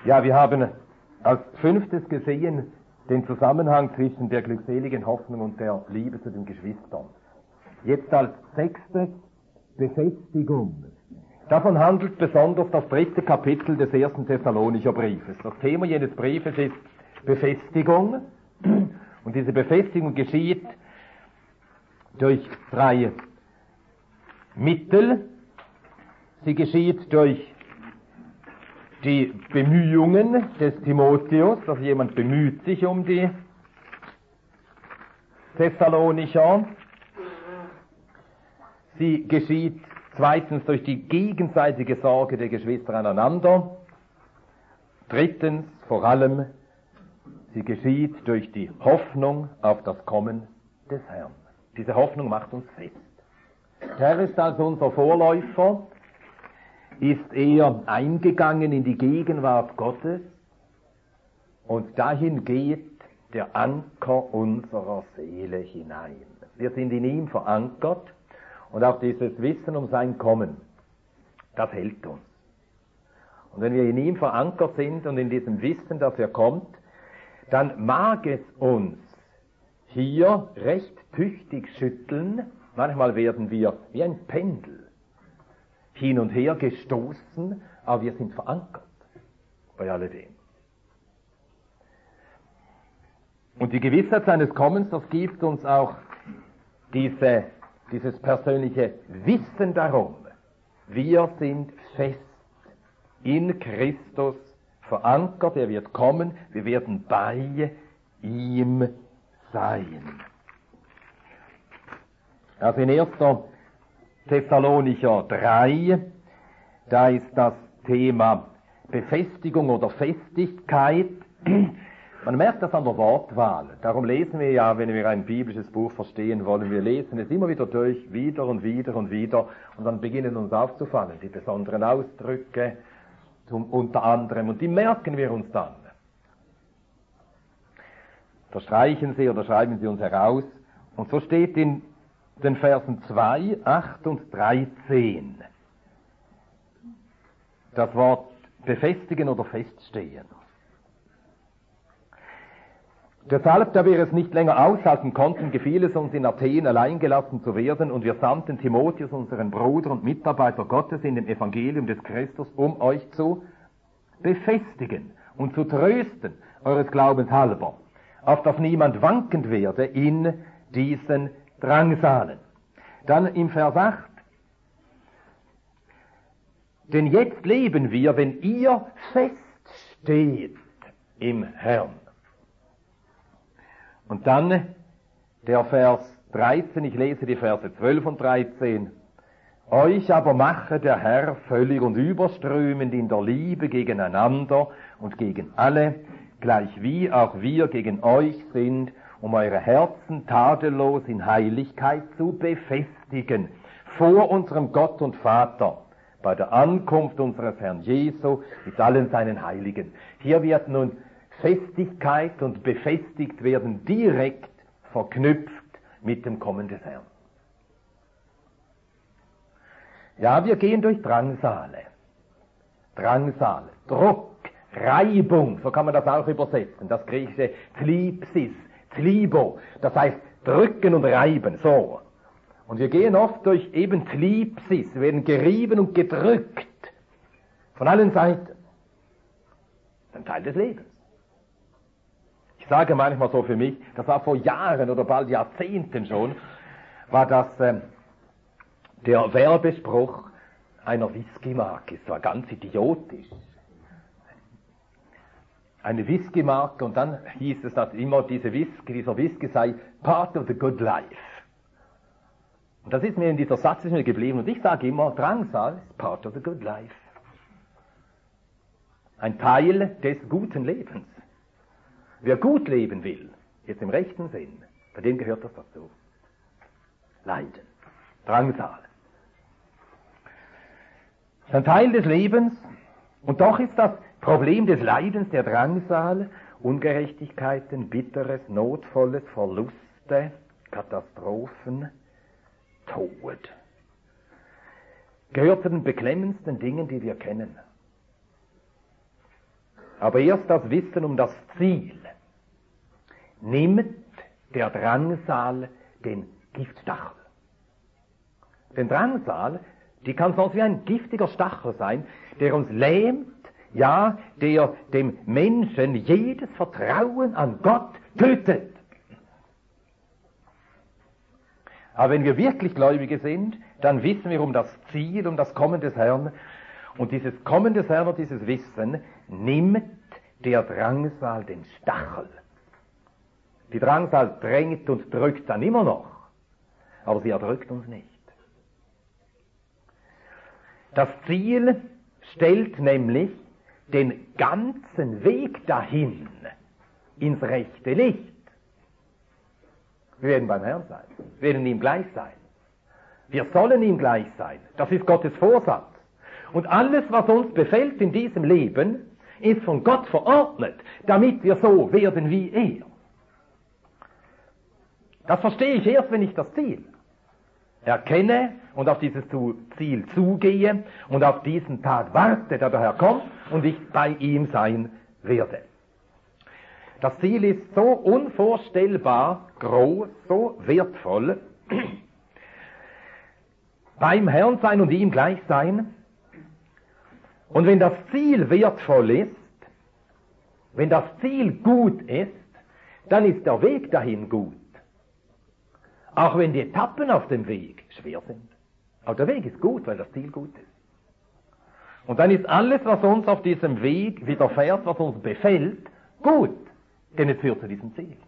Ja, wir haben als 5. gesehen den Zusammenhang zwischen der glückseligen Hoffnung und der Liebe zu den Geschwistern. Jetzt als 6. Befestigung. Davon handelt besonders das 3. Kapitel des 1. Thessalonicher Briefes. Das Thema jenes Briefes ist Befestigung. Und diese Befestigung geschieht durch 3 Mittel. Sie geschieht durch die Bemühungen des Timotheus, dass jemand bemüht sich um die Thessalonicher. Sie geschieht zweitens durch die gegenseitige Sorge der Geschwister aneinander. Drittens, vor allem, sie geschieht durch die Hoffnung auf das Kommen des Herrn. Diese Hoffnung macht uns fest. Der Herr ist also unser Vorläufer, ist eher eingegangen in die Gegenwart Gottes und dahin geht der Anker unserer Seele hinein. Wir sind in ihm verankert und auch dieses Wissen um sein Kommen, das hält uns. Und wenn wir in ihm verankert sind und in diesem Wissen, dass er kommt, dann mag es uns hier recht tüchtig schütteln. Manchmal werden wir wie ein Pendel hin und her gestoßen, aber wir sind verankert bei alledem. Und die Gewissheit seines Kommens, das gibt uns auch dieses persönliche Wissen darum. Wir sind fest in Christus verankert, er wird kommen, wir werden bei ihm sein. Also in 1. Thessalonicher 3, da ist das Thema Befestigung oder Festigkeit. Man merkt das an der Wortwahl. Darum lesen wir ja, wenn wir ein biblisches Buch verstehen wollen, wir lesen es immer wieder durch, wieder und wieder und wieder, und dann beginnen uns aufzufallen, die besonderen Ausdrücke, unter anderem, und die merken wir uns dann. Verstreichen sie oder schreiben sie uns heraus. Und so steht in den Versen 2, 8 und 13 das Wort befestigen oder feststehen. Deshalb, da wir es nicht länger aushalten konnten, gefiel es uns in Athen allein gelassen zu werden, und wir sandten Timotheus, unseren Bruder und Mitarbeiter Gottes in dem Evangelium des Christus, um euch zu befestigen und zu trösten, eures Glaubens halber, auf dass niemand wankend werde in diesen Drangsalen. Dann im Vers 8. Denn jetzt leben wir, wenn ihr feststeht im Herrn. Und dann der Vers 13, ich lese die Verse 12 und 13. Euch aber mache der Herr völlig und überströmend in der Liebe gegeneinander und gegen alle, gleich wie auch wir gegen euch sind, um eure Herzen tadellos in Heiligkeit zu befestigen, vor unserem Gott und Vater, bei der Ankunft unseres Herrn Jesu mit allen seinen Heiligen. Hier wird nun Festigkeit und befestigt werden direkt verknüpft mit dem Kommen des Herrn. Ja, wir gehen durch Drangsale. Drangsale, Druck, Reibung, so kann man das auch übersetzen. Das griechische Thlipsis, Thlibo, das heißt drücken und reiben, so. Und wir gehen oft durch eben Thlipsis, wir werden gerieben und gedrückt von allen Seiten. Das ist ein Teil des Lebens. Ich sage manchmal so für mich, das war vor Jahren oder bald Jahrzehnten schon, war das der Werbespruch einer Whisky-Marke. Es war ganz idiotisch. Eine Whisky-Marke, und dann hieß es, dass immer dieser Whisky sei part of the good life. Und das ist mir in dieser Satz ist mir geblieben, und ich sage immer, Drangsal ist part of the good life. Ein Teil des guten Lebens. Wer gut leben will, jetzt im rechten Sinn, bei dem gehört das dazu. Leiden, Drangsal. Ein Teil des Lebens, und doch ist das Problem des Leidens, der Drangsal, Ungerechtigkeiten, Bitteres, Notvolles, Verluste, Katastrophen, Tod. Gehört zu den beklemmendsten Dingen, die wir kennen. aber erst das Wissen um das Ziel, nimmt der Drangsal den Giftstachel. Denn Drangsal, die kann sonst wie ein giftiger Stachel sein, der uns lähmt, ja, der dem Menschen jedes Vertrauen an Gott tötet. Aber wenn wir wirklich Gläubige sind, dann wissen wir um das Ziel, um das Kommen des Herrn. Und dieses Kommen des Herrn und dieses Wissen nimmt der Drangsal den Stachel. Die Drangsal drängt und drückt dann immer noch, aber sie erdrückt uns nicht. Das Ziel stellt nämlich den ganzen Weg dahin ins rechte Licht. Wir werden beim Herrn sein. Wir werden ihm gleich sein. Wir sollen ihm gleich sein. Das ist Gottes Vorsatz. Und alles, was uns befällt in diesem Leben, ist von Gott verordnet, damit wir so werden wie er. Das verstehe ich erst, wenn ich das Ziel erkenne und auf dieses Ziel zugehe und auf diesen Tag warte, der daher kommt und ich bei ihm sein werde. Das Ziel ist so unvorstellbar groß, so wertvoll. Beim Herrn sein und ihm gleich sein. Und wenn das Ziel wertvoll ist, wenn das Ziel gut ist, dann ist der Weg dahin gut. Auch wenn die Etappen auf dem Weg schwer sind. Aber der Weg ist gut, weil das Ziel gut ist. Und dann ist alles, was uns auf diesem Weg widerfährt, was uns befällt, gut. Denn es führt zu diesem Ziel.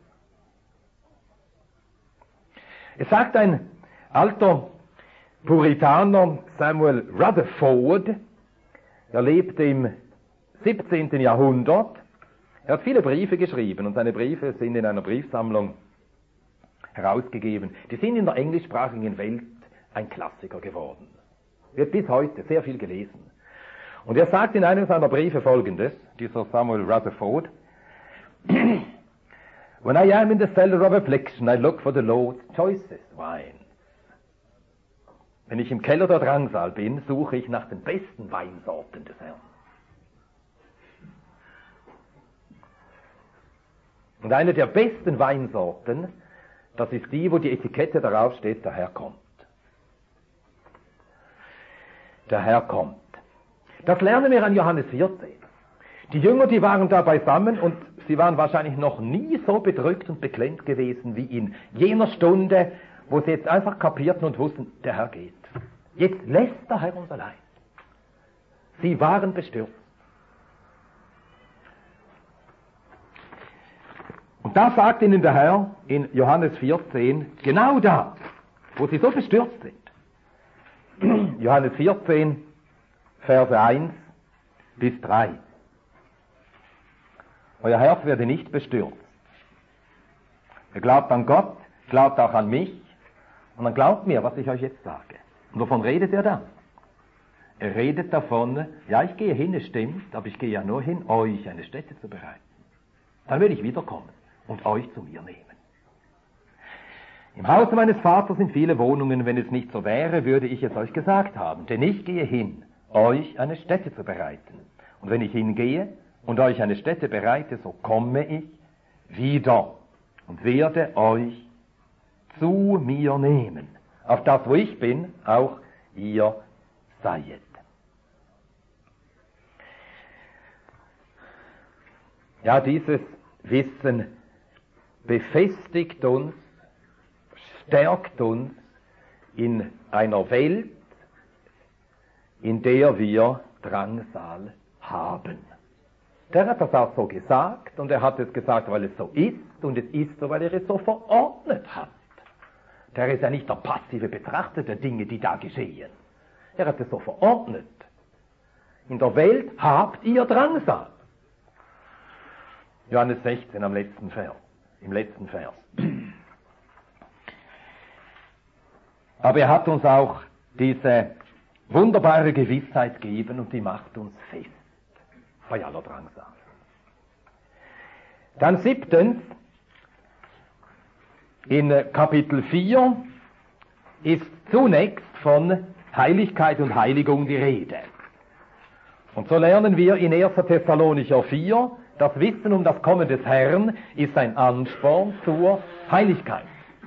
Es sagt ein alter Puritaner, Samuel Rutherford, er lebte im 17. Jahrhundert. Er hat viele Briefe geschrieben und seine Briefe sind in einer Briefsammlung herausgegeben. Die sind in der englischsprachigen Welt ein Klassiker geworden. Wird bis heute sehr viel gelesen. Und er sagt in einem seiner Briefe Folgendes, dieser Samuel Rutherford: When I am in the cellar of affliction, I look for the Lord's choicest wine. Wenn ich im Keller der Drangsal bin, suche ich nach den besten Weinsorten des Herrn. Und eine der besten Weinsorten, das ist die, wo die Etikette darauf steht, der Herr kommt. Der Herr kommt. Das lernen wir an Johannes 14. Die Jünger, die waren da beisammen und sie waren wahrscheinlich noch nie so bedrückt und beklemmt gewesen wie in jener Stunde, wo sie jetzt einfach kapierten und wussten, der Herr geht. Jetzt lässt der Herr uns allein. Sie waren bestürzt. Und da sagt ihnen der Herr in Johannes 14, genau da, wo sie so bestürzt sind. Johannes 14, Verse 1 bis 3. Euer Herz werde nicht bestürzt. Ihr glaubt an Gott, glaubt auch an mich, und dann glaubt mir, was ich euch jetzt sage. Und wovon redet er dann? Er redet davon, ja, ich gehe hin, es stimmt, aber ich gehe ja nur hin, euch eine Stätte zu bereiten. Dann werde ich wiederkommen und euch zu mir nehmen. Im Hause meines Vaters sind viele Wohnungen, wenn es nicht so wäre, würde ich es euch gesagt haben. Denn ich gehe hin, euch eine Stätte zu bereiten. Und wenn ich hingehe und euch eine Stätte bereite, so komme ich wieder und werde euch zu mir nehmen. Auf das, wo ich bin, auch ihr seiet. Ja, dieses Wissen befestigt uns, stärkt uns in einer Welt, in der wir Drangsal haben. Der hat das auch so gesagt, und er hat es gesagt, weil es so ist, und es ist so, weil er es so verordnet hat. Der ist ja nicht der passive Betrachter der Dinge, die da geschehen. Er hat es so verordnet. In der Welt habt ihr Drangsal. Johannes 16 im letzten Vers. Aber er hat uns auch diese wunderbare Gewissheit gegeben und die macht uns fest bei aller Drangsal. Dann 7. In Kapitel 4 ist zunächst von Heiligkeit und Heiligung die Rede. Und so lernen wir in 1. Thessalonicher 4, das Wissen um das Kommen des Herrn ist ein Ansporn zur Heiligkeit.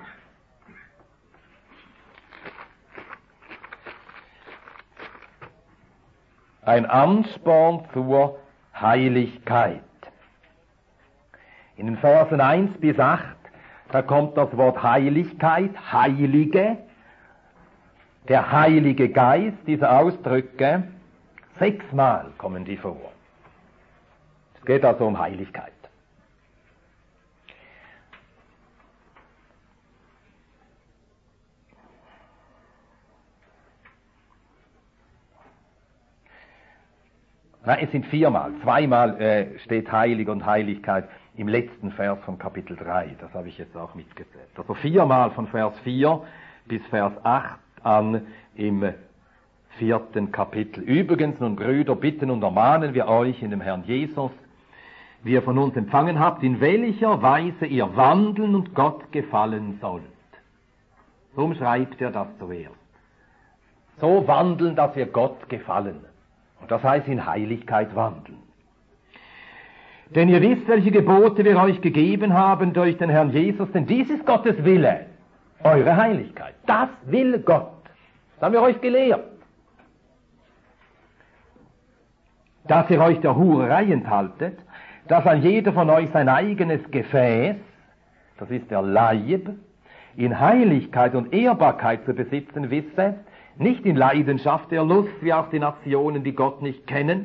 Ein Ansporn zur Heiligkeit. In den Versen 1 bis 8, da kommt das Wort Heiligkeit, Heilige, der Heilige Geist, diese Ausdrücke, 6-mal kommen die vor. Es geht also um Heiligkeit. Nein, es sind 4-mal. 2-mal steht Heilig und Heiligkeit im letzten Vers von Kapitel 3. Das habe ich jetzt auch mitgezählt. Also 4-mal von Vers 4 bis Vers 8 an im 4. Kapitel. Übrigens, nun Brüder, bitten und ermahnen wir euch in dem Herrn Jesus, wie ihr von uns empfangen habt, in welcher Weise ihr wandeln und Gott gefallen sollt. So umschreibt er das zuerst. So wandeln, dass wir Gott gefallen. Und das heißt in Heiligkeit wandeln. Denn ihr wisst, welche Gebote wir euch gegeben haben durch den Herrn Jesus, denn dies ist Gottes Wille, eure Heiligkeit. Das will Gott. Das haben wir euch gelehrt. Dass ihr euch der Hurerei enthaltet, dass an jeder von euch sein eigenes Gefäß, das ist der Leib, in Heiligkeit und Ehrbarkeit zu besitzen wisse, nicht in Leidenschaft der Lust, wie auch die Nationen, die Gott nicht kennen,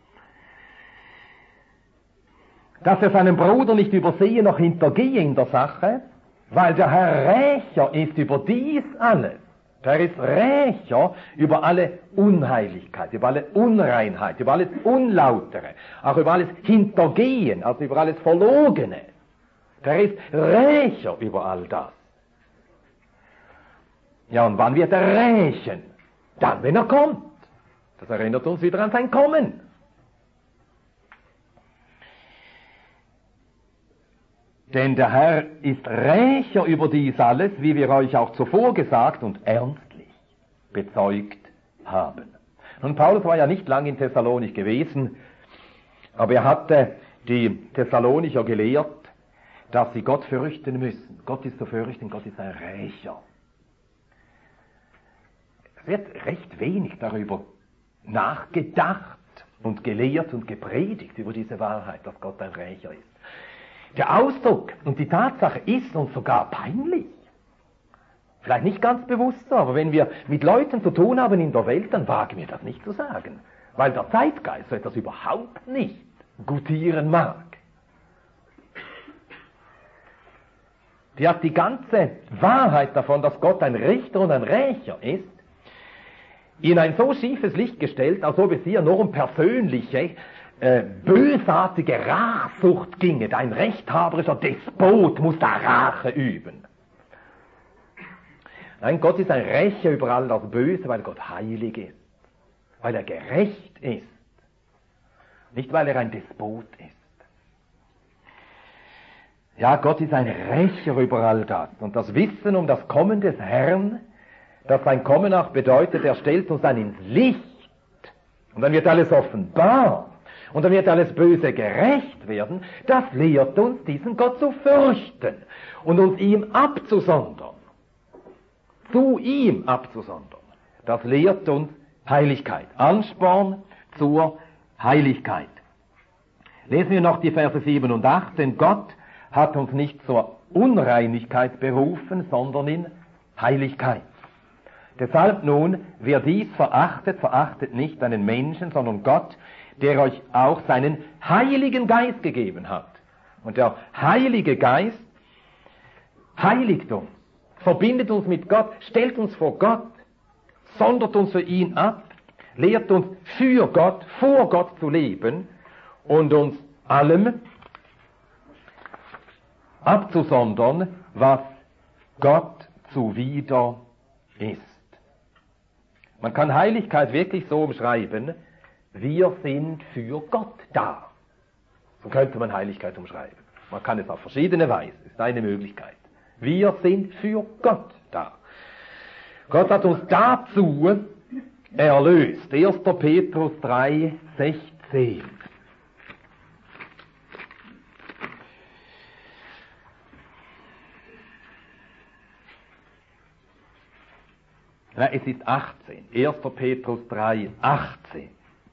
dass er seinen Bruder nicht übersehe noch hintergehe in der Sache, weil der Herr Rächer ist über dies alles. Der ist Rächer über alle Unheiligkeit, über alle Unreinheit, über alles Unlautere, auch über alles Hintergehen, also über alles Verlogene. Der ist Rächer über all das. Ja, und wann wird er rächen? Dann, wenn er kommt. Das erinnert uns wieder an sein Kommen. Denn der Herr ist Rächer über dies alles, wie wir euch auch zuvor gesagt und ernstlich bezeugt haben. Nun, Paulus war ja nicht lang in Thessalonich gewesen, aber er hatte die Thessalonicher gelehrt, dass sie Gott fürchten müssen. Gott ist zu fürchten, Gott ist ein Rächer. Es wird recht wenig darüber nachgedacht und gelehrt und gepredigt über diese Wahrheit, dass Gott ein Rächer ist. Der Ausdruck und die Tatsache ist uns sogar peinlich. Vielleicht nicht ganz bewusst so, aber wenn wir mit Leuten zu tun haben in der Welt, dann wagen wir das nicht zu sagen, weil der Zeitgeist so etwas überhaupt nicht gutieren mag. Die hat die ganze Wahrheit davon, dass Gott ein Richter und ein Rächer ist, in ein so schiefes Licht gestellt, als ob es hier nur um persönliche, bösartige Rachsucht ginge. Ein rechthaberischer Despot muss da Rache üben. Nein, Gott ist ein Rächer über all das Böse, weil Gott heilig ist, weil er gerecht ist, nicht weil er ein Despot ist. Ja, Gott ist ein Rächer über all das. Und das Wissen um das Kommen des Herrn, das sein Kommen auch bedeutet, er stellt uns dann ins Licht. Und dann wird alles offenbar. Und dann wird alles Böse gerecht werden. Das lehrt uns, diesen Gott zu fürchten und uns ihm abzusondern. Zu ihm abzusondern. Das lehrt uns Heiligkeit. Ansporn zur Heiligkeit. Lesen wir noch die Verse 7 und 8. Denn Gott hat uns nicht zur Unreinigkeit berufen, sondern in Heiligkeit. Deshalb nun, wer dies verachtet, verachtet nicht einen Menschen, sondern Gott, der euch auch seinen Heiligen Geist gegeben hat. Und der Heilige Geist heiligt uns, verbindet uns mit Gott, stellt uns vor Gott, sondert uns für ihn ab, lehrt uns für Gott, vor Gott zu leben und uns allem abzusondern, was Gott zuwider ist. Man kann Heiligkeit wirklich so umschreiben, wir sind für Gott da. So könnte man Heiligkeit umschreiben. Man kann es auf verschiedene Weise, ist eine Möglichkeit. Wir sind für Gott da. Gott hat uns dazu erlöst. 1. Petrus 3, 16. Nein, es ist 18. 1. Petrus 3, 18.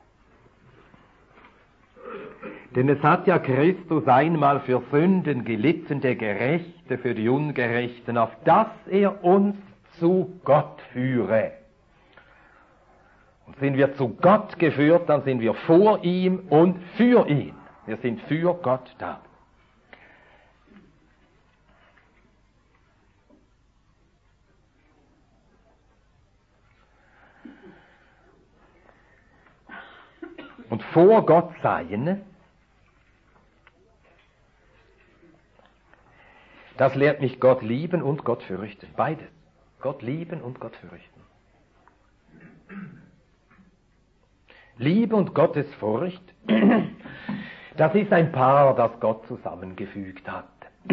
Denn es hat ja Christus einmal für Sünden gelitten, der Gerechte für die Ungerechten, auf dass er uns zu Gott führe. Und sind wir zu Gott geführt, dann sind wir vor ihm und für ihn. Wir sind für Gott da. Und vor Gott sein, das lehrt mich Gott lieben und Gott fürchten. Beides. Gott lieben und Gott fürchten. Liebe und Gottesfurcht, das ist ein Paar, das Gott zusammengefügt hat.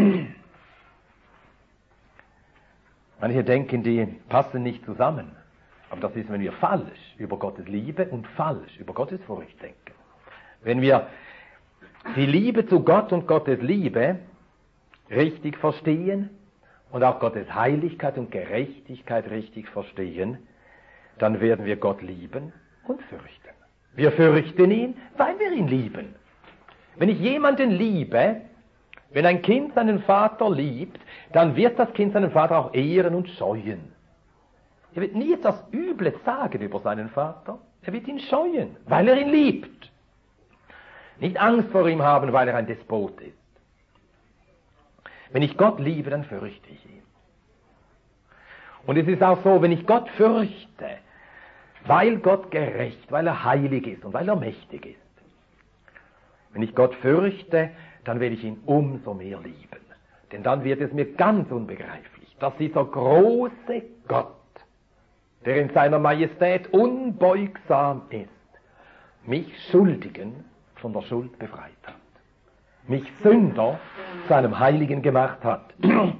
Manche denken, die passen nicht zusammen. Aber das ist, wenn wir falsch über Gottes Liebe und falsch über Gottes Furcht denken. Wenn wir die Liebe zu Gott und Gottes Liebe richtig verstehen und auch Gottes Heiligkeit und Gerechtigkeit richtig verstehen, dann werden wir Gott lieben und fürchten. Wir fürchten ihn, weil wir ihn lieben. Wenn ich jemanden liebe, wenn ein Kind seinen Vater liebt, dann wird das Kind seinen Vater auch ehren und scheuen. Er wird nie etwas Übles sagen über seinen Vater. Er wird ihn scheuen, weil er ihn liebt. Nicht Angst vor ihm haben, weil er ein Despot ist. Wenn ich Gott liebe, dann fürchte ich ihn. Und es ist auch so, wenn ich Gott fürchte, weil Gott gerecht, weil er heilig ist und weil er mächtig ist. Wenn ich Gott fürchte, dann werde ich ihn umso mehr lieben. Denn dann wird es mir ganz unbegreiflich, dass dieser große Gott, der in seiner Majestät unbeugsam ist, mich Schuldigen von der Schuld befreit hat, mich Sünder zu einem Heiligen gemacht hat.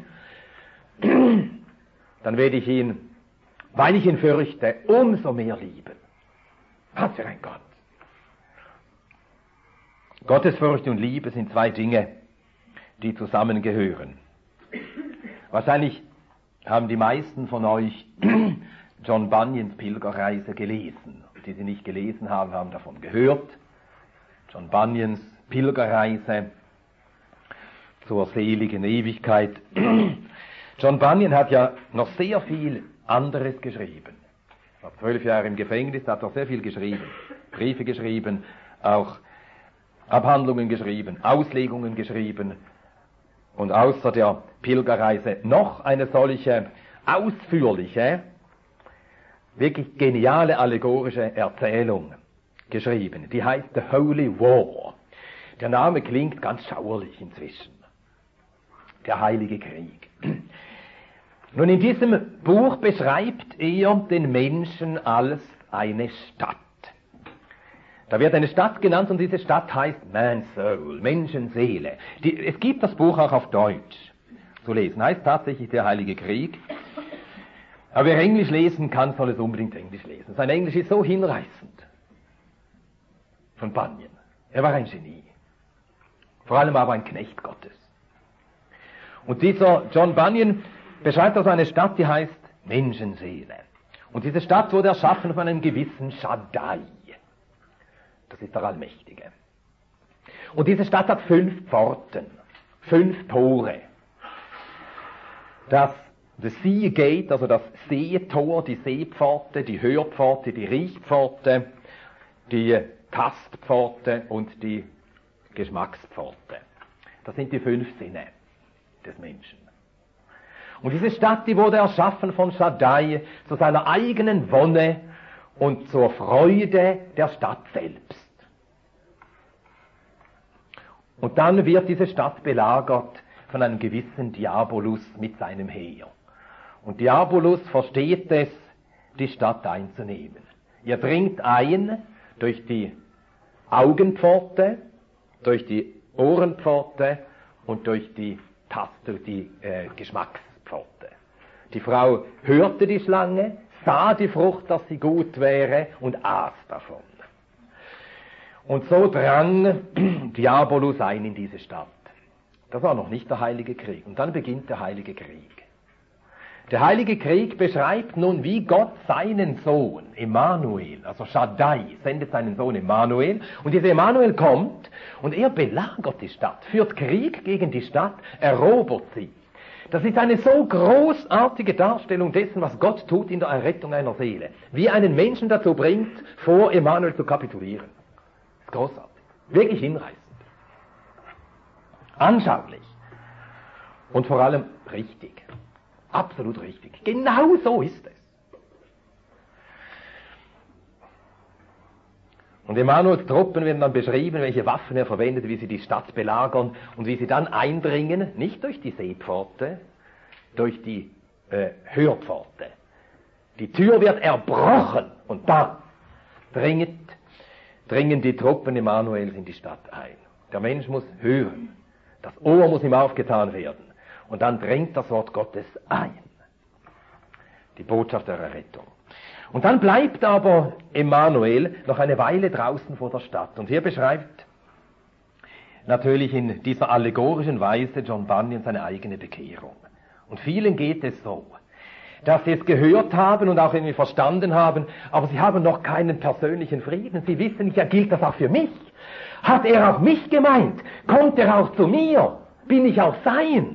Dann werde ich ihn, weil ich ihn fürchte, umso mehr lieben. Was für ein Gott! Gottesfurcht und Liebe sind zwei Dinge, die zusammengehören. Wahrscheinlich haben die meisten von euch John Bunyans Pilgerreise gelesen. Die sie nicht gelesen haben, haben davon gehört. John Bunyans Pilgerreise zur seligen Ewigkeit. John Bunyan hat ja noch sehr viel anderes geschrieben. Nach 12 Jahren im Gefängnis hat er sehr viel geschrieben. Briefe geschrieben, auch Abhandlungen geschrieben, Auslegungen geschrieben. Und außer der Pilgerreise noch eine solche ausführliche, wirklich geniale allegorische Erzählung geschrieben. Die heißt The Holy War. Der Name klingt ganz schauerlich inzwischen. Der Heilige Krieg. Nun, in diesem Buch beschreibt er den Menschen als eine Stadt. Da wird eine Stadt genannt und diese Stadt heißt Man's Soul, Menschenseele. Es gibt das Buch auch auf Deutsch zu lesen. Heißt tatsächlich der Heilige Krieg. Aber wer Englisch lesen kann, soll es unbedingt Englisch lesen. Sein Englisch ist so hinreißend. Von Bunyan. Er war ein Genie. Vor allem aber ein Knecht Gottes. Und dieser John Bunyan beschreibt also eine Stadt, die heißt Menschenseele. Und diese Stadt wurde erschaffen von einem gewissen Shaddai. Das ist der Allmächtige. Und diese Stadt hat 5 Pforten, 5 Tore. Das The Sea Gate, also das Seetor, die Seepforte, die Hörpforte, die Riechpforte, die Tastpforte und die Geschmackspforte. Das sind die 5 Sinne des Menschen. Und diese Stadt, die wurde erschaffen von Shaddai zu seiner eigenen Wonne und zur Freude der Stadt selbst. Und dann wird diese Stadt belagert von einem gewissen Diabolus mit seinem Heer. Und Diabolus versteht es, die Stadt einzunehmen. Er dringt ein durch die Augenpforte, durch die Ohrenpforte und durch die Geschmackspforte. Die Frau hörte die Schlange, sah die Frucht, dass sie gut wäre und aß davon. Und so drang Diabolus ein in diese Stadt. Das war noch nicht der Heilige Krieg. Und dann beginnt der Heilige Krieg. Der Heilige Krieg beschreibt nun, wie Gott seinen Sohn, Emmanuel, also Shaddai, sendet seinen Sohn Emmanuel. Und dieser Emmanuel kommt und er belagert die Stadt, führt Krieg gegen die Stadt, erobert sie. Das ist eine so großartige Darstellung dessen, was Gott tut in der Errettung einer Seele. Wie einen Menschen dazu bringt, vor Emmanuel zu kapitulieren. Das ist großartig. Wirklich hinreißend. Anschaulich. Und vor allem richtig. Absolut richtig. Genau so ist es. Und Emmanuels Truppen werden dann beschrieben, welche Waffen er verwendet, wie sie die Stadt belagern und wie sie dann eindringen, nicht durch die Seepforte, durch die Hörpforte. Die Tür wird erbrochen und dann dringen die Truppen Emmanuels in die Stadt ein. Der Mensch muss hören, das Ohr muss ihm aufgetan werden. Und dann dringt das Wort Gottes ein. Die Botschaft der Errettung. Und dann bleibt aber Emmanuel noch eine Weile draußen vor der Stadt. Und hier beschreibt natürlich in dieser allegorischen Weise John Bunyan seine eigene Bekehrung. Und vielen geht es so, dass sie es gehört haben und auch irgendwie verstanden haben, aber sie haben noch keinen persönlichen Frieden. Sie wissen nicht, ja, gilt das auch für mich? Hat er auch mich gemeint? Kommt er auch zu mir? Bin ich auch sein?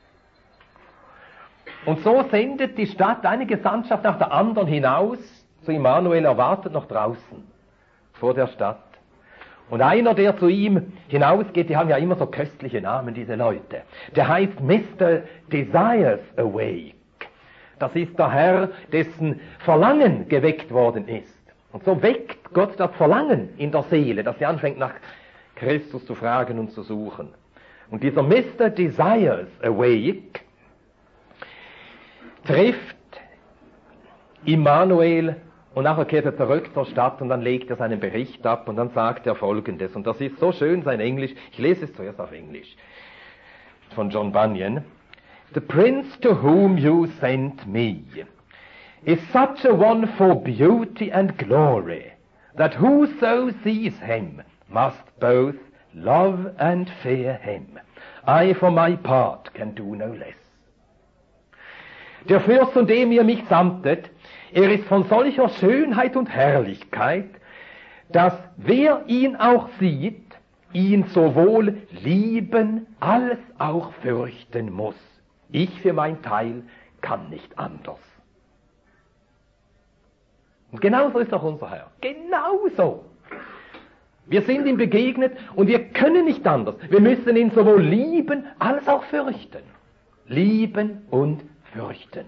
Und so sendet die Stadt eine Gesandtschaft nach der anderen hinaus zu Immanuel, erwartet noch draußen vor der Stadt. Und einer, der zu ihm hinausgeht, die haben ja immer so köstliche Namen, diese Leute, der heißt Mr. Desires Awake. Das ist der Herr, dessen Verlangen geweckt worden ist. Und so weckt Gott das Verlangen in der Seele, dass sie anfängt nach Christus zu fragen und zu suchen. Und dieser Mr. Desires Awake trifft Immanuel und nachher kehrt er zurück zur Stadt und dann legt er seinen Bericht ab und dann sagt er Folgendes. Und das ist so schön, sein Englisch. Ich lese es zuerst auf Englisch. Von John Bunyan. The prince to whom you sent me is such a one for beauty and glory that whoso sees him must both love and fear him. I for my part can do no less. Der Fürst, von dem ihr mich sandtet, er ist von solcher Schönheit und Herrlichkeit, dass wer ihn auch sieht, ihn sowohl lieben als auch fürchten muss. Ich für mein Teil kann nicht anders. Und genauso ist auch unser Herr. Genauso. Wir sind ihm begegnet und wir können nicht anders. Wir müssen ihn sowohl lieben als auch fürchten. Lieben und fürchten.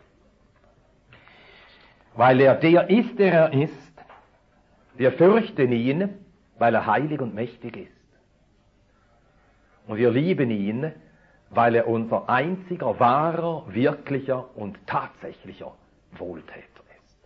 Weil er der ist, der er ist. Wir fürchten ihn, weil er heilig und mächtig ist. Und wir lieben ihn, weil er unser einziger, wahrer, wirklicher und tatsächlicher Wohltäter ist.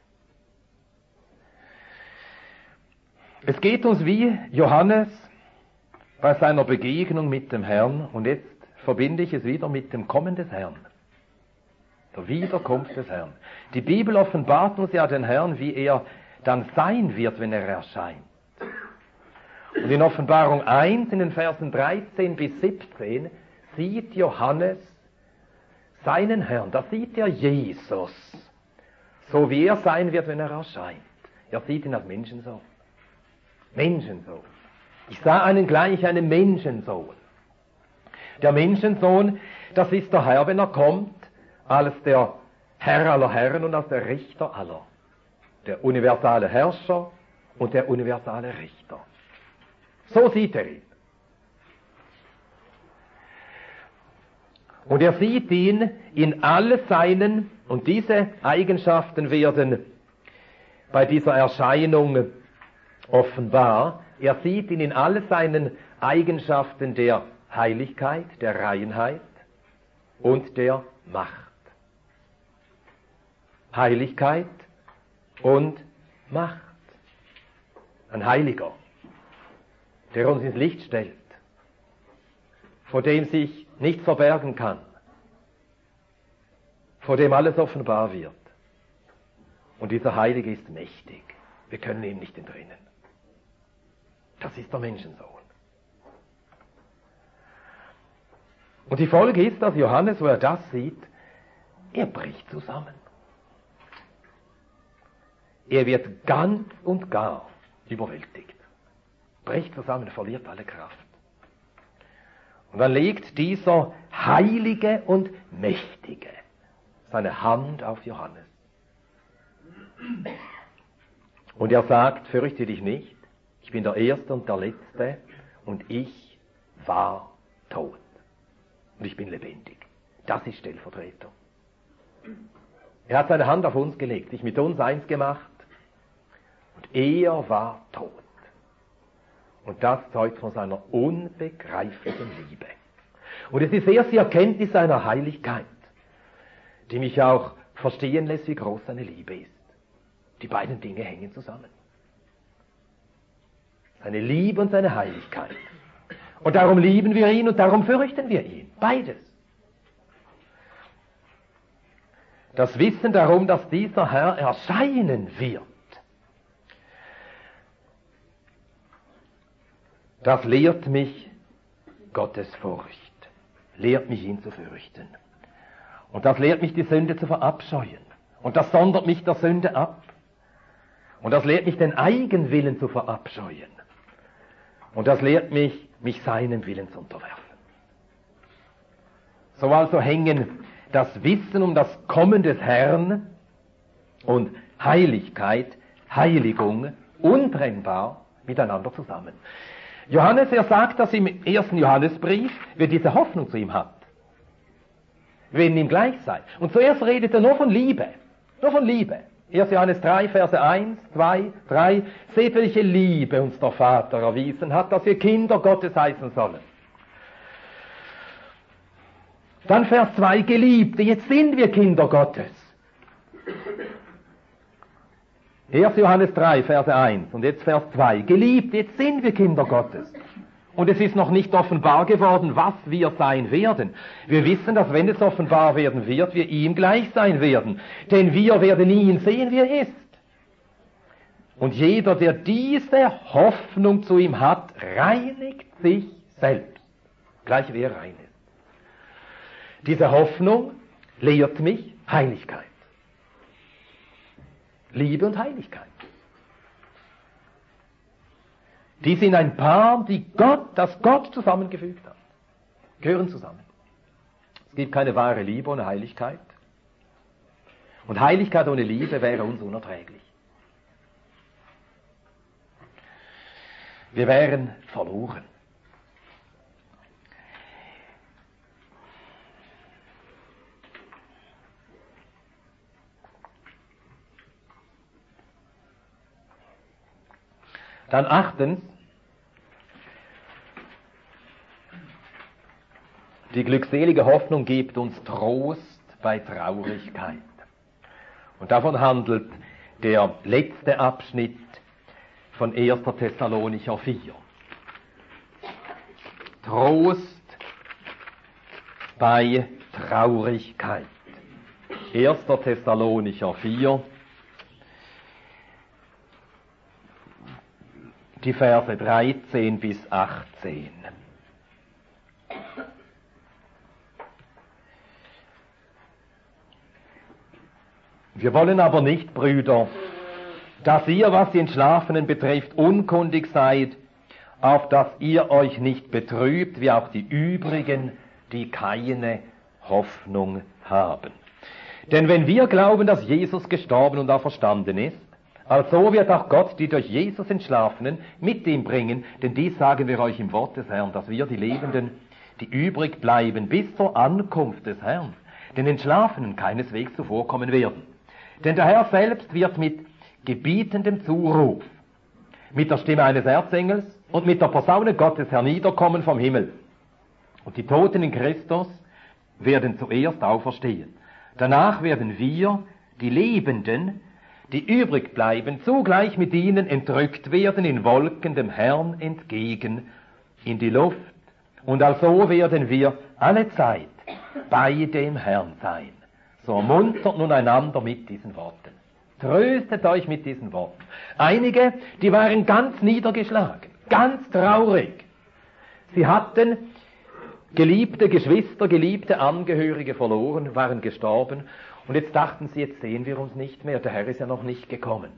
Es geht uns wie Johannes bei seiner Begegnung mit dem Herrn, und jetzt verbinde ich es wieder mit dem Kommen des Herrn. Der Wiederkunft des Herrn. Die Bibel offenbart uns ja den Herrn, wie er dann sein wird, wenn er erscheint. Und in Offenbarung 1, in den Versen 13 bis 17, sieht Johannes seinen Herrn. Da sieht er Jesus, so wie er sein wird, wenn er erscheint. Er sieht ihn als Menschensohn. Menschensohn. Ich sah einen gleich, einen Menschensohn. Der Menschensohn, das ist der Herr, wenn er kommt, als der Herr aller Herren und als der Richter aller. Der universale Herrscher und der universale Richter. So sieht er ihn. Und er sieht ihn in all seinen, und diese Eigenschaften werden bei dieser Erscheinung offenbar. Er sieht ihn in all seinen Eigenschaften der Heiligkeit, der Reinheit und der Macht. Heiligkeit und Macht. Ein Heiliger, der uns ins Licht stellt, vor dem sich nichts verbergen kann, vor dem alles offenbar wird. Und dieser Heilige ist mächtig. Wir können ihm nicht entrinnen. Das ist der Menschensohn. Und die Folge ist, dass Johannes, wo er das sieht, er bricht zusammen. Er wird ganz und gar überwältigt. Bricht zusammen, verliert alle Kraft. Und dann legt dieser Heilige und Mächtige seine Hand auf Johannes. Und er sagt, fürchte dich nicht, ich bin der Erste und der Letzte und ich war tot. Und ich bin lebendig. Das ist Stellvertretung. Er hat seine Hand auf uns gelegt, sich mit uns eins gemacht und er war tot. Und das zeugt von seiner unbegreiflichen Liebe. Und es ist erst die Erkenntnis seiner Heiligkeit, die mich auch verstehen lässt, wie groß seine Liebe ist. Die beiden Dinge hängen zusammen. Seine Liebe und seine Heiligkeit. Und darum lieben wir ihn und darum fürchten wir ihn. Beides. Das Wissen darum, dass dieser Herr erscheinen wird, das lehrt mich Gottes Furcht, lehrt mich ihn zu fürchten. Und das lehrt mich die Sünde zu verabscheuen. Und das sondert mich der Sünde ab. Und das lehrt mich den Eigenwillen zu verabscheuen. Und das lehrt mich, mich seinem Willen zu unterwerfen. So also hängen das Wissen um das Kommen des Herrn und Heiligkeit, Heiligung untrennbar miteinander zusammen. Johannes, er sagt das im 1. Johannesbrief, wer diese Hoffnung zu ihm hat, wenn ihm gleich sei. Und zuerst redet er nur von Liebe. Nur von Liebe. 1. Johannes 3, Verse 1, 2, 3. Seht, welche Liebe uns der Vater erwiesen hat, dass wir Kinder Gottes heißen sollen. Dann Vers 2, Geliebte, jetzt sind wir Kinder Gottes. 1. Johannes 3, Verse 1 und jetzt Vers 2. Geliebte, jetzt sind wir Kinder Gottes. Und es ist noch nicht offenbar geworden, was wir sein werden. Wir wissen, dass wenn es offenbar werden wird, wir ihm gleich sein werden. Denn wir werden ihn sehen, wie er ist. Und jeder, der diese Hoffnung zu ihm hat, reinigt sich selbst. Gleich wie er rein ist. Diese Hoffnung lehrt mich Heiligkeit. Liebe und Heiligkeit. Die sind ein Paar, das Gott zusammengefügt hat. Gehören zusammen. Es gibt keine wahre Liebe ohne Heiligkeit. Und Heiligkeit ohne Liebe wäre uns unerträglich. Wir wären verloren. Dann achtens, die glückselige Hoffnung gibt uns Trost bei Traurigkeit. Und davon handelt der letzte Abschnitt von 1. Thessalonicher 4. Trost bei Traurigkeit. 1. Thessalonicher 4. Die Verse 13 bis 18. Wir wollen aber nicht, Brüder, dass ihr, was die Entschlafenen betrifft, unkundig seid, auf dass ihr euch nicht betrübt, wie auch die übrigen, die keine Hoffnung haben. Denn wenn wir glauben, dass Jesus gestorben und auferstanden ist, also wird auch Gott die durch Jesus Entschlafenen mit ihm bringen, denn dies sagen wir euch im Wort des Herrn, dass wir die Lebenden, die übrig bleiben, bis zur Ankunft des Herrn, den Entschlafenen keineswegs zuvorkommen werden. Denn der Herr selbst wird mit gebietendem Zuruf, mit der Stimme eines Erzengels und mit der Posaune Gottes herniederkommen vom Himmel. Und die Toten in Christus werden zuerst auferstehen. Danach werden wir, die Lebenden, die übrig bleiben, zugleich mit ihnen entrückt werden in Wolken dem Herrn entgegen in die Luft. Und also werden wir alle Zeit bei dem Herrn sein. So ermuntert nun einander mit diesen Worten. Tröstet euch mit diesen Worten. Einige, die waren ganz niedergeschlagen, ganz traurig. Sie hatten geliebte Geschwister, geliebte Angehörige verloren, waren gestorben. Und jetzt dachten sie, jetzt sehen wir uns nicht mehr, der Herr ist ja noch nicht gekommen.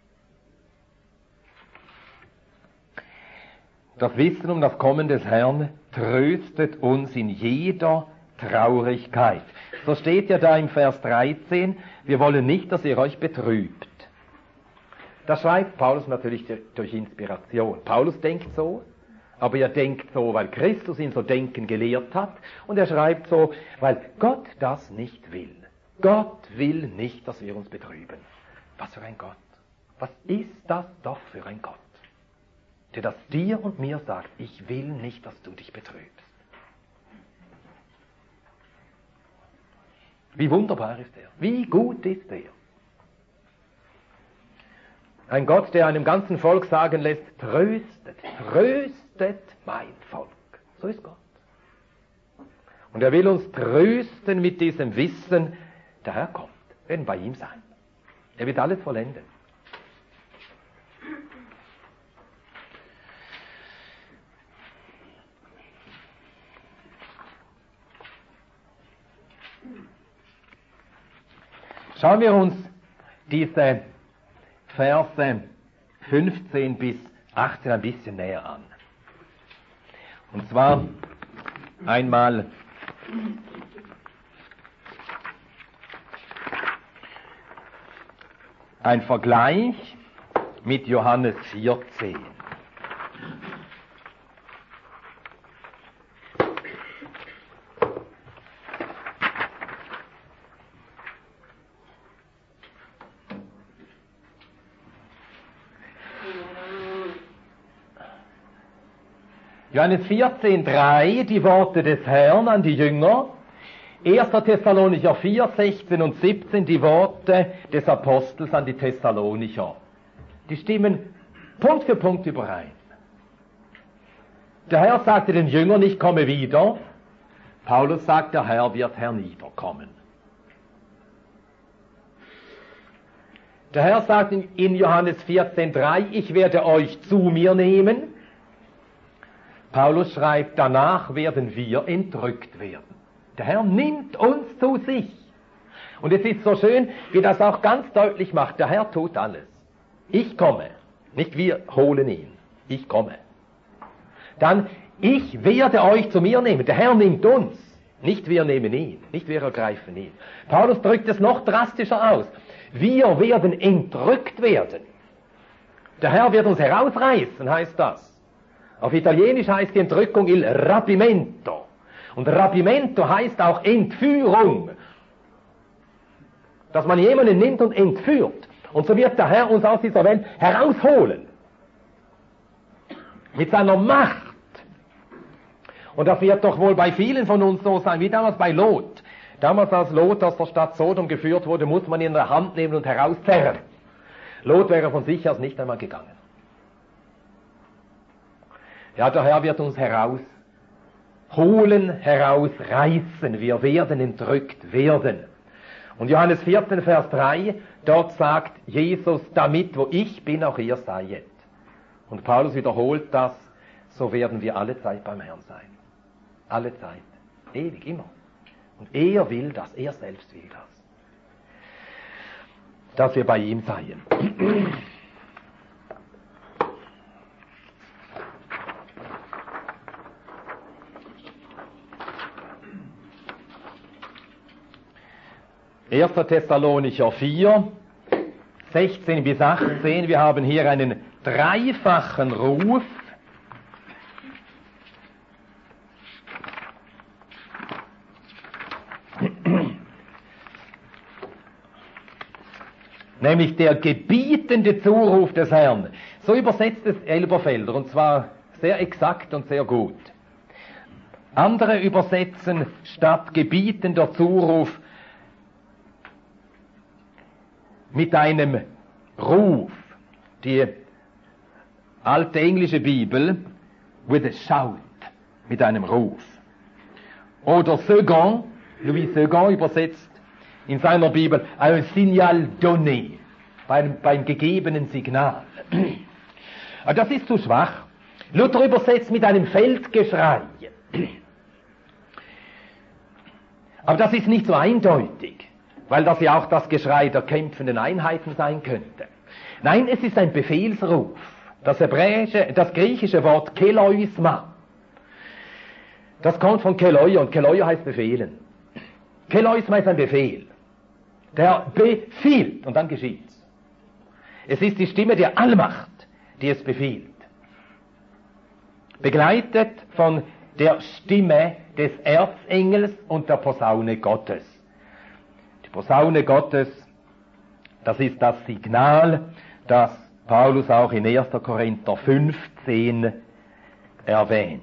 Das Wissen um das Kommen des Herrn tröstet uns in jeder Traurigkeit. So steht ja da im Vers 13, wir wollen nicht, dass ihr euch betrübt. Das schreibt Paulus natürlich durch Inspiration. Paulus denkt so, aber er denkt so, weil Christus ihn so denken gelehrt hat. Und er schreibt so, weil Gott das nicht will. Gott will nicht, dass wir uns betrüben. Was für ein Gott. Was ist das doch für ein Gott, der das dir und mir sagt, ich will nicht, dass du dich betrübst. Wie wunderbar ist er, wie gut ist er. Ein Gott, der einem ganzen Volk sagen lässt, tröstet, tröstet mein Volk. So ist Gott. Und er will uns trösten mit diesem Wissen, der Herr kommt, wir werden bei ihm sein. Er wird alles vollenden. Schauen wir uns diese Verse 15 bis 18 ein bisschen näher an. Und zwar einmal ein Vergleich mit Johannes 14. Johannes 14,3, die Worte des Herrn an die Jünger. 1. Thessalonicher 4, 16 und 17, die Worte des Apostels an die Thessalonicher. Die stimmen Punkt für Punkt überein. Der Herr sagte den Jüngern, ich komme wieder. Paulus sagt, der Herr wird herniederkommen. Der Herr sagt in Johannes 14,3, ich werde euch zu mir nehmen. Paulus schreibt, danach werden wir entrückt werden. Der Herr nimmt uns zu sich. Und es ist so schön, wie das auch ganz deutlich macht, der Herr tut alles. Ich komme, nicht wir holen ihn, ich komme. Dann, ich werde euch zu mir nehmen, der Herr nimmt uns, nicht wir nehmen ihn, nicht wir ergreifen ihn. Paulus drückt es noch drastischer aus. Wir werden entrückt werden. Der Herr wird uns herausreißen, heißt das. Auf Italienisch heißt die Entrückung il rapimento. Und rapimento heißt auch Entführung. Dass man jemanden nimmt und entführt. Und so wird der Herr uns aus dieser Welt herausholen. Mit seiner Macht. Und das wird doch wohl bei vielen von uns so sein, wie damals bei Lot. Damals, als Lot aus der Stadt Sodom geführt wurde, muss man ihn in der Hand nehmen und herauszerren. Lot wäre von sich aus nicht einmal gegangen. Ja, der Herr wird uns herausholen, herausreißen. Wir werden entrückt werden. Und Johannes 14, Vers 3, dort sagt Jesus, damit wo ich bin, auch ihr seiet. Und Paulus wiederholt das, so werden wir alle Zeit beim Herrn sein. Alle Zeit. Ewig, immer. Und er will das, er selbst will das. Dass wir bei ihm seien. 1. Thessalonicher 4, 16 bis 18, wir haben hier einen dreifachen Ruf. Nämlich der gebietende Zuruf des Herrn. So übersetzt es Elberfelder, und zwar sehr exakt und sehr gut. Andere übersetzen statt gebietender Zuruf mit einem Ruf. Die alte englische Bibel, with a shout, mit einem Ruf. Oder Louis Segond übersetzt in seiner Bibel, ein Signal donné, beim gegebenen Signal. Aber das ist zu schwach. Luther übersetzt mit einem Feldgeschrei. Aber das ist nicht so eindeutig, weil das ja auch das Geschrei der kämpfenden Einheiten sein könnte. Nein, es ist ein Befehlsruf. Das griechische Wort Keloisma, das kommt von Keloio, und Keloio heißt befehlen. Keloisma ist ein Befehl. Der befiehlt, und dann geschieht's. Es ist die Stimme der Allmacht, die es befiehlt. Begleitet von der Stimme des Erzengels und der Posaune Gottes. Die Posaune Gottes, das ist das Signal, das Paulus auch in 1. Korinther 15 erwähnt.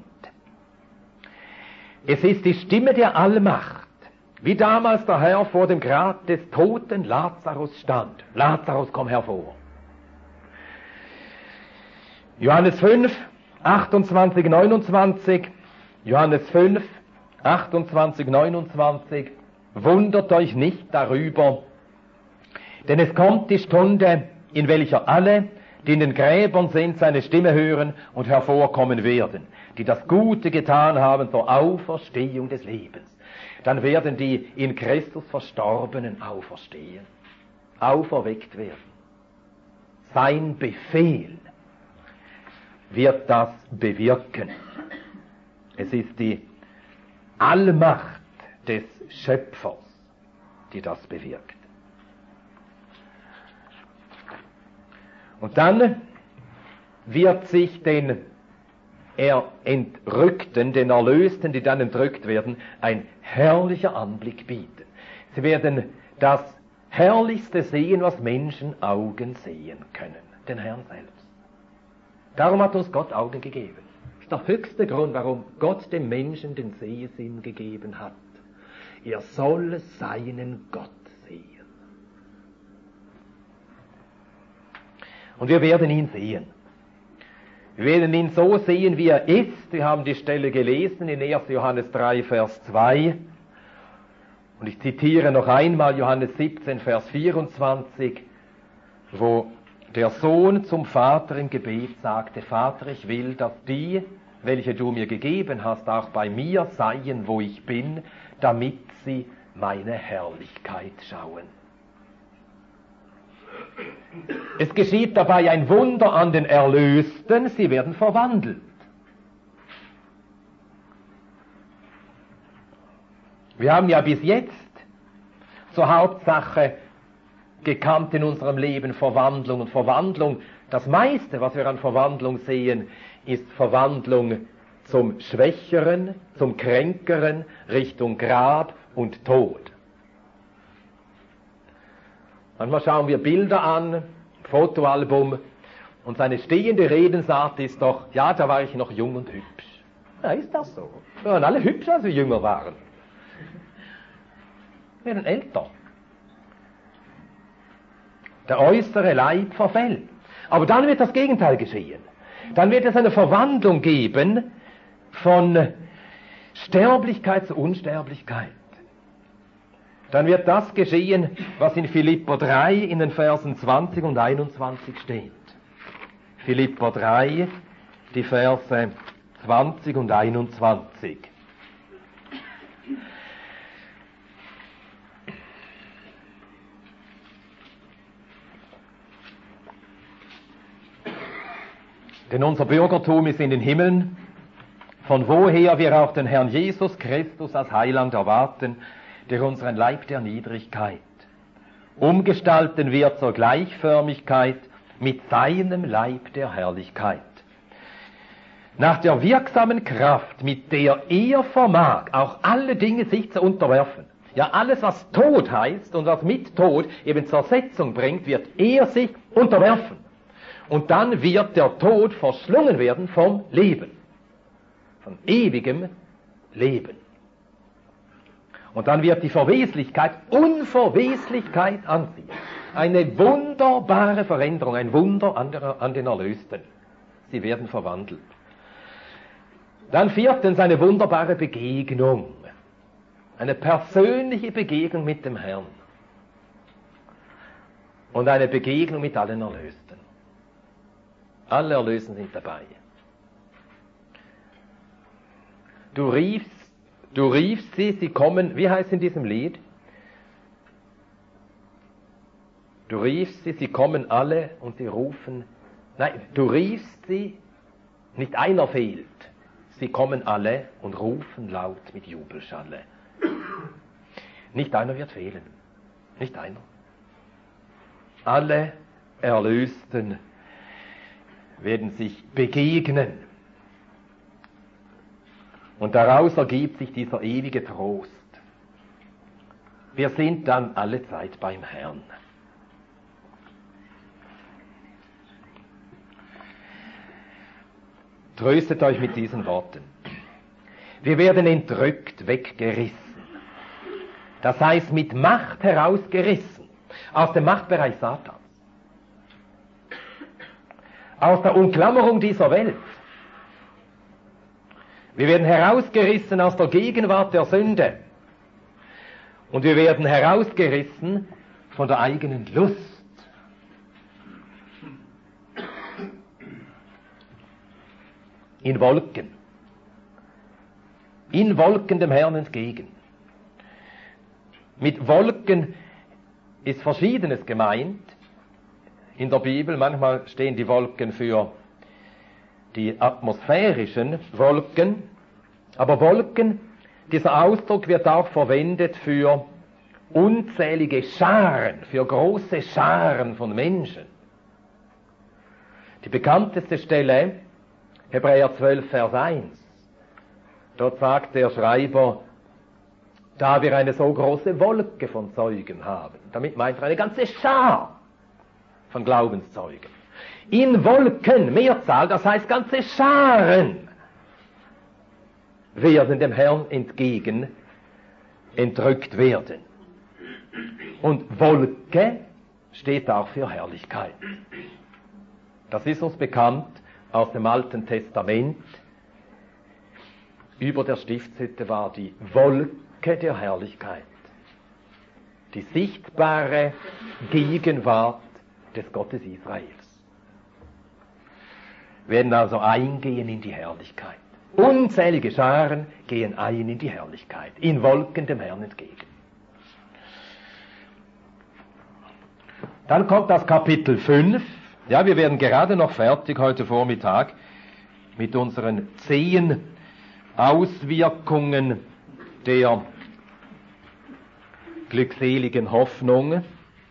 Es ist die Stimme der Allmacht, wie damals der Herr vor dem Grab des toten Lazarus stand. Lazarus, komm hervor. Johannes 5, 28, 29, Johannes 5, 28, 29, wundert euch nicht darüber, denn es kommt die Stunde, in welcher alle, die in den Gräbern sind, seine Stimme hören und hervorkommen werden, die das Gute getan haben zur Auferstehung des Lebens. Dann werden die in Christus Verstorbenen auferstehen, auferweckt werden. Sein Befehl wird das bewirken. Es ist die Allmacht des Schöpfers, die das bewirkt. Und dann wird sich den Entrückten, den Erlösten, die dann entrückt werden, ein herrlicher Anblick bieten. Sie werden das Herrlichste sehen, was Menschenaugen sehen können, den Herrn selbst. Darum hat uns Gott Augen gegeben. Das ist der höchste Grund, warum Gott dem Menschen den Sehsinn gegeben hat. Er soll seinen Gott sehen. Und wir werden ihn sehen. Wir werden ihn so sehen, wie er ist. Wir haben die Stelle gelesen in 1. Johannes 3, Vers 2. Und ich zitiere noch einmal Johannes 17, Vers 24, wo der Sohn zum Vater im Gebet sagte: Vater, ich will, dass die, welche du mir gegeben hast, auch bei mir seien, wo ich bin, damit sie meine Herrlichkeit schauen. Es geschieht dabei ein Wunder an den Erlösten, sie werden verwandelt. Wir haben ja bis jetzt zur Hauptsache gekannt in unserem Leben Verwandlung. Und Verwandlung, das meiste, was wir an Verwandlung sehen, ist Verwandlung zum Schwächeren, zum Kränkeren, Richtung Grab und Tod. Manchmal schauen wir Bilder an, Fotoalbum, und seine stehende Redensart ist doch: ja, da war ich noch jung und hübsch. Ja, ist das so? Wir waren alle hübsch, als wir jünger waren. Wir werden älter. Der äußere Leib verfällt. Aber dann wird das Gegenteil geschehen. Dann wird es eine Verwandlung geben von Sterblichkeit zu Unsterblichkeit. Dann wird das geschehen, was in Philipper 3 in den Versen 20 und 21 steht. Philipper 3, die Verse 20 und 21. Denn unser Bürgertum ist in den Himmeln, von woher wir auch den Herrn Jesus Christus als Heiland erwarten, der unseren Leib der Niedrigkeit umgestalten wird zur Gleichförmigkeit mit seinem Leib der Herrlichkeit. Nach der wirksamen Kraft, mit der er vermag, auch alle Dinge sich zu unterwerfen. Ja, alles, was Tod heißt und was mit Tod eben Zersetzung bringt, wird er sich unterwerfen. Und dann wird der Tod verschlungen werden vom Leben, von ewigem Leben. Und dann wird die Verweslichkeit Unverweslichkeit anziehen. Eine wunderbare Veränderung, ein Wunder an den Erlösten. Sie werden verwandelt. Dann viertens eine wunderbare Begegnung. Eine persönliche Begegnung mit dem Herrn. und eine Begegnung mit allen Erlösten. Alle Erlösten sind dabei. Du riefst sie kommen, wie heißt es in diesem Lied? Du riefst sie kommen alle und sie rufen, nein, du riefst sie, nicht einer fehlt, sie kommen alle und rufen laut mit Jubelschalle. Nicht einer wird fehlen, nicht einer. Alle Erlösten werden sich begegnen. Und daraus ergibt sich dieser ewige Trost. Wir sind dann alle Zeit beim Herrn. Tröstet euch mit diesen Worten. Wir werden entrückt, weggerissen. Das heißt, mit Macht herausgerissen. Aus dem Machtbereich Satans. Aus der Umklammerung dieser Welt. Wir werden herausgerissen aus der Gegenwart der Sünde. Und wir werden herausgerissen von der eigenen Lust. In Wolken dem Herrn entgegen. Mit Wolken ist Verschiedenes gemeint in der Bibel. Manchmal stehen die Wolken für die atmosphärischen Wolken, aber Wolken, dieser Ausdruck wird auch verwendet für unzählige Scharen, für große Scharen von Menschen. Die bekannteste Stelle, Hebräer 12, Vers 1. Dort sagt der Schreiber, da wir eine so große Wolke von Zeugen haben. Damit meint er eine ganze Schar von Glaubenszeugen. In Wolken, Mehrzahl, das heißt ganze Scharen, werden dem Herrn entgegen entrückt werden. Und Wolke steht auch für Herrlichkeit. Das ist uns bekannt aus dem Alten Testament. Über der Stiftshütte war die Wolke der Herrlichkeit. Die sichtbare Gegenwart des Gottes Israels. Wir werden also eingehen in die Herrlichkeit. Unzählige Scharen gehen ein in die Herrlichkeit, in Wolken dem Herrn entgegen. Dann kommt das Kapitel 5. Ja, wir werden gerade noch fertig heute Vormittag mit unseren 10 Auswirkungen der glückseligen Hoffnung.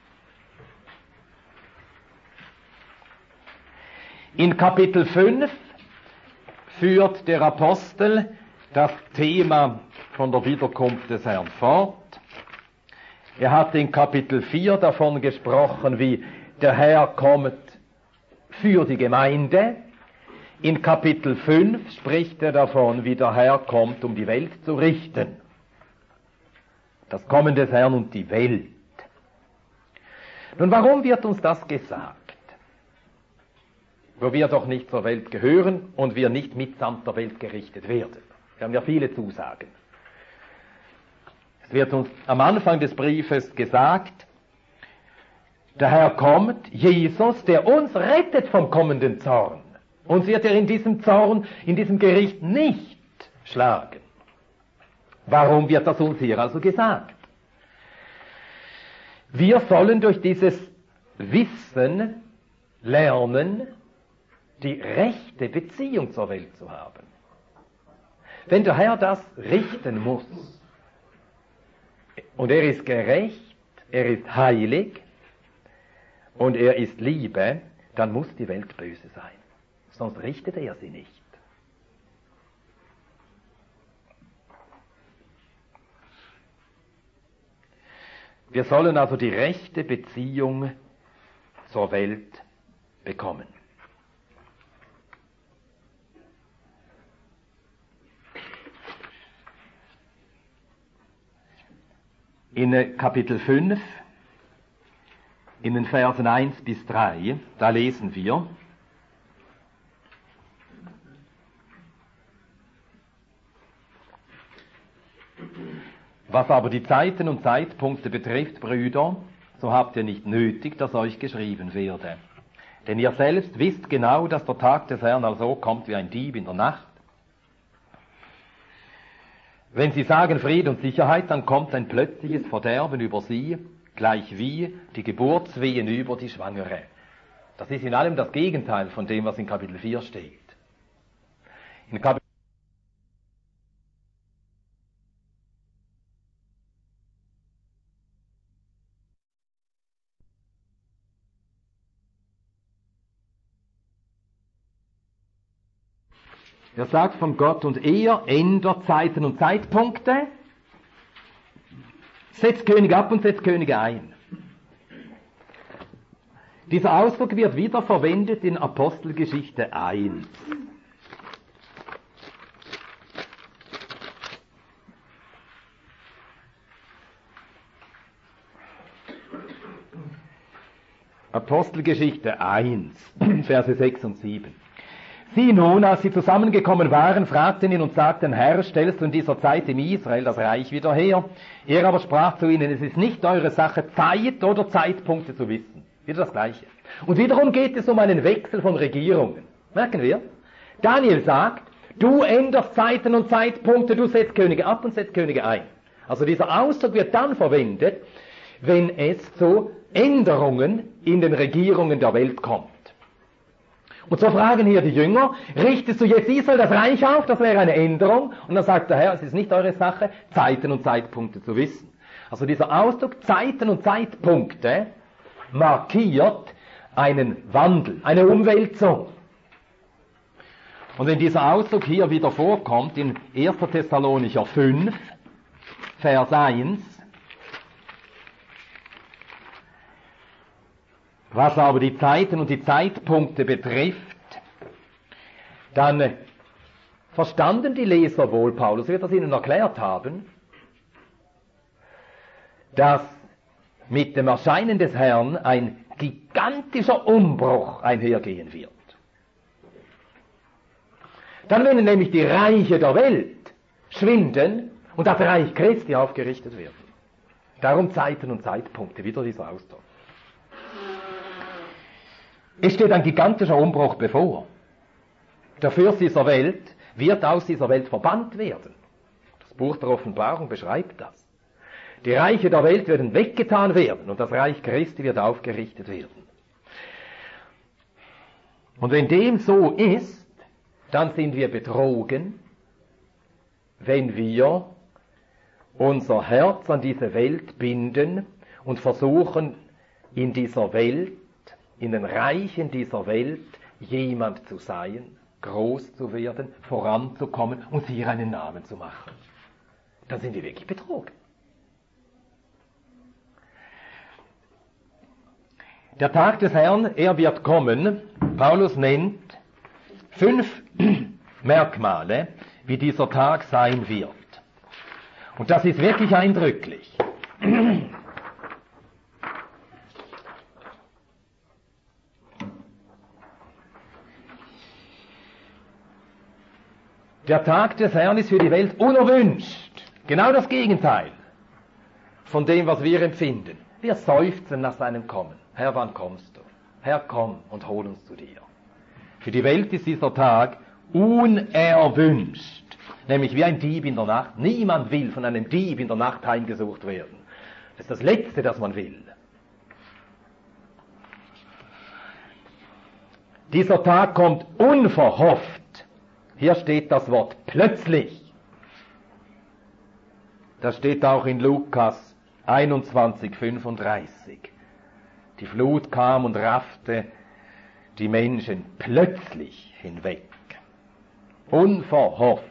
In Kapitel 5 führt der Apostel das Thema von der Wiederkunft des Herrn fort. Er hat in Kapitel 4 davon gesprochen, wie der Herr kommt für die Gemeinde. In Kapitel 5 spricht er davon, wie der Herr kommt, um die Welt zu richten. Das Kommen des Herrn und die Welt. Nun, warum wird uns das gesagt? Wo wir doch nicht zur Welt gehören und wir nicht mitsamt der Welt gerichtet werden. Wir haben ja viele Zusagen. Es wird uns am Anfang des Briefes gesagt, der Herr kommt, Jesus, der uns rettet vom kommenden Zorn. Uns wird er in diesem Zorn, in diesem Gericht nicht schlagen. Warum wird das uns hier also gesagt? Wir sollen durch dieses Wissen lernen, die rechte Beziehung zur Welt zu haben. Wenn der Herr das richten muss, und er ist gerecht, er ist heilig und er ist Liebe, dann muss die Welt böse sein. Sonst richtet er sie nicht. Wir sollen also die rechte Beziehung zur Welt bekommen. In Kapitel 5, in den Versen 1 bis 3, da lesen wir: Was aber die Zeiten und Zeitpunkte betrifft, Brüder, so habt ihr nicht nötig, dass euch geschrieben werde. Denn ihr selbst wisst genau, dass der Tag des Herrn also kommt wie ein Dieb in der Nacht. Wenn sie sagen Friede und Sicherheit, dann kommt ein plötzliches Verderben über sie, gleich wie die Geburtswehen über die Schwangere. Das ist in allem das Gegenteil von dem, was in Kapitel 4 steht. In Kapitel Er sagt von Gott, und er ändert Zeiten und Zeitpunkte, setzt Könige ab und setzt Könige ein. Dieser Ausdruck wird wieder verwendet in Apostelgeschichte 1. Apostelgeschichte 1, Verse 6 und 7. Sie nun, als sie zusammengekommen waren, fragten ihn und sagten, Herr, stellst du in dieser Zeit in Israel das Reich wieder her? Er aber sprach zu ihnen, es ist nicht eure Sache, Zeit oder Zeitpunkte zu wissen. Wieder das Gleiche. Und wiederum geht es um einen Wechsel von Regierungen. Merken wir? Daniel sagt, du änderst Zeiten und Zeitpunkte, du setzt Könige ab und setzt Könige ein. Also dieser Ausdruck wird dann verwendet, wenn es zu Änderungen in den Regierungen der Welt kommt. Und so fragen hier die Jünger, richtest du jetzt Israel das Reich auf? Das wäre eine Änderung. Und dann sagt der Herr, es ist nicht eure Sache, Zeiten und Zeitpunkte zu wissen. Also dieser Ausdruck Zeiten und Zeitpunkte markiert einen Wandel, eine Umwälzung. Und wenn dieser Ausdruck hier wieder vorkommt, in 1. Thessalonicher 5, Vers 1, was aber die Zeiten und die Zeitpunkte betrifft, dann verstanden die Leser wohl, Paulus wird das ihnen erklärt haben, dass mit dem Erscheinen des Herrn ein gigantischer Umbruch einhergehen wird. Dann werden nämlich die Reiche der Welt schwinden und das Reich Christi aufgerichtet werden. Darum Zeiten und Zeitpunkte, wieder dieser Ausdruck. Es steht ein gigantischer Umbruch bevor. Der Fürst dieser Welt wird aus dieser Welt verbannt werden. Das Buch der Offenbarung beschreibt das. Die Reiche der Welt werden weggetan werden und das Reich Christi wird aufgerichtet werden. Und wenn dem so ist, dann sind wir betrogen, wenn wir unser Herz an diese Welt binden und versuchen, in dieser Welt, in den Reichen dieser Welt, jemand zu sein, groß zu werden, voranzukommen und sich einen Namen zu machen. Dann sind wir wirklich betrogen. Der Tag des Herrn, er wird kommen. Paulus nennt 5 Merkmale, wie dieser Tag sein wird. Und das ist wirklich eindrücklich. Der Tag des Herrn ist für die Welt unerwünscht. Genau das Gegenteil von dem, was wir empfinden. Wir seufzen nach seinem Kommen. Herr, wann kommst du? Herr, komm und hol uns zu dir. Für die Welt ist dieser Tag unerwünscht. Nämlich wie ein Dieb in der Nacht. Niemand will von einem Dieb in der Nacht heimgesucht werden. Das ist das Letzte, das man will. Dieser Tag kommt unverhofft. Hier steht das Wort plötzlich. Das steht auch in Lukas 21,35. Die Flut kam und raffte die Menschen plötzlich hinweg. Unverhofft.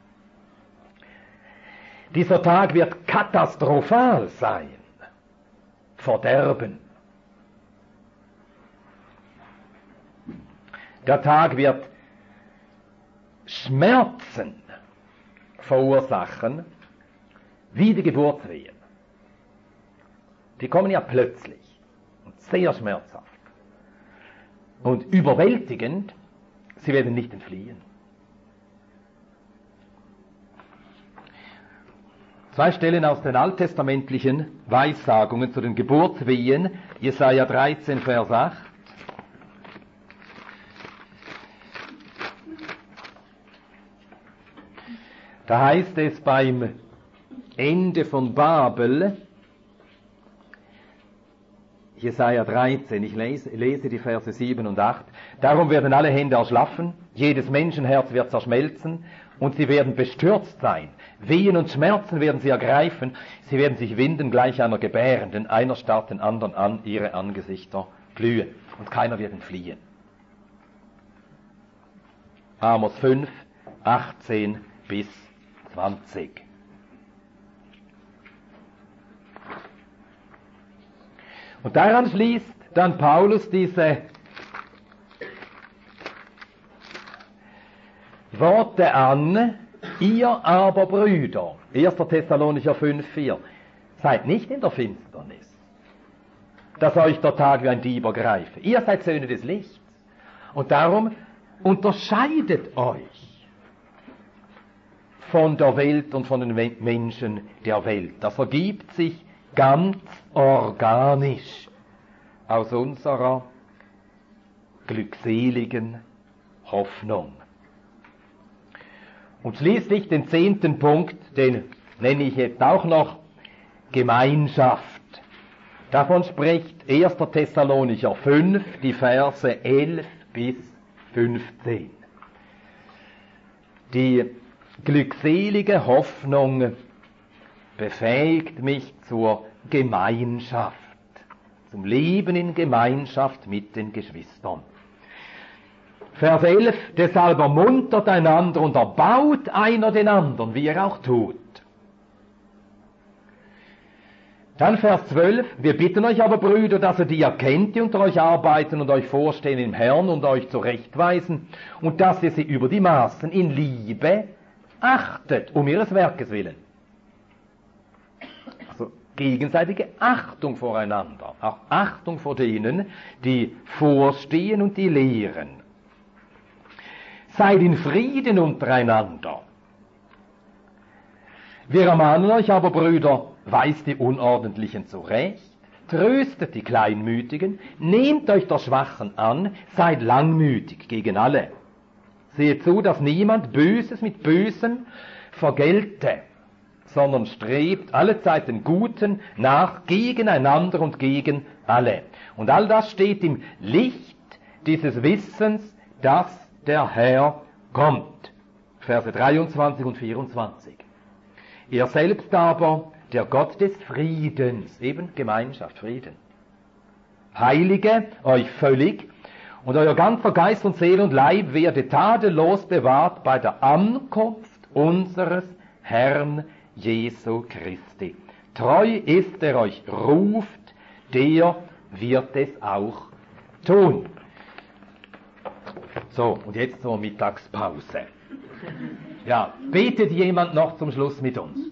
Dieser Tag wird katastrophal sein. Verderben. Der Tag wird Schmerzen verursachen, wie die Geburtswehen. Die kommen ja plötzlich und sehr schmerzhaft. Und überwältigend, sie werden nicht entfliehen. 2 Stellen aus den alttestamentlichen Weissagungen zu den Geburtswehen, Jesaja 13, Vers 8. Da heißt es beim Ende von Babel, Jesaja 13, ich lese die Verse 7 und 8. Darum werden alle Hände erschlaffen, jedes Menschenherz wird zerschmelzen und sie werden bestürzt sein. Wehen und Schmerzen werden sie ergreifen, sie werden sich winden gleich einer Gebärenden, einer starrt den anderen an, ihre Angesichter glühen und keiner wird entfliehen. Amos 5, 18 bis 20. Und daran schließt dann Paulus diese Worte an: Ihr aber Brüder, 1. Thessalonicher 5,4, seid nicht in der Finsternis, dass euch der Tag wie ein Dieb ergreife. Ihr seid Söhne des Lichts. Und darum unterscheidet euch von der Welt und von den Menschen der Welt. Das ergibt sich ganz organisch aus unserer glückseligen Hoffnung. Und schließlich den 10. Punkt, den nenne ich jetzt auch noch Gemeinschaft. Davon spricht 1. Thessalonicher 5, die Verse 11 bis 15. Die glückselige Hoffnung befähigt mich zur Gemeinschaft, zum Leben in Gemeinschaft mit den Geschwistern. Vers 11, deshalb ermuntert einander und erbaut einer den anderen, wie er auch tut. Dann Vers 12, wir bitten euch aber, Brüder, dass ihr die erkennt, die unter euch arbeiten und euch vorstehen im Herrn und euch zurechtweisen, und dass ihr sie über die Maßen in Liebe achtet, um ihres Werkes willen. Also gegenseitige Achtung voreinander, auch Achtung vor denen, die vorstehen und die lehren. Seid in Frieden untereinander. Wir ermahnen euch aber, Brüder, weist die Unordentlichen zurecht, tröstet die Kleinmütigen, nehmt euch der Schwachen an, seid langmütig gegen alle. Seht zu, dass niemand Böses mit Bösem vergelte, sondern strebt allezeit den Guten nach, gegeneinander und gegen alle. Und all das steht im Licht dieses Wissens, dass der Herr kommt. Verse 23 und 24. Ihr selbst aber, der Gott des Friedens, eben Gemeinschaft, Frieden, heilige euch völlig und euer ganzer Geist und Seele und Leib werde tadellos bewahrt bei der Ankunft unseres Herrn Jesu Christi. Treu ist, der euch ruft, der wird es auch tun. So, und jetzt zur Mittagspause. Ja, betet jemand noch zum Schluss mit uns?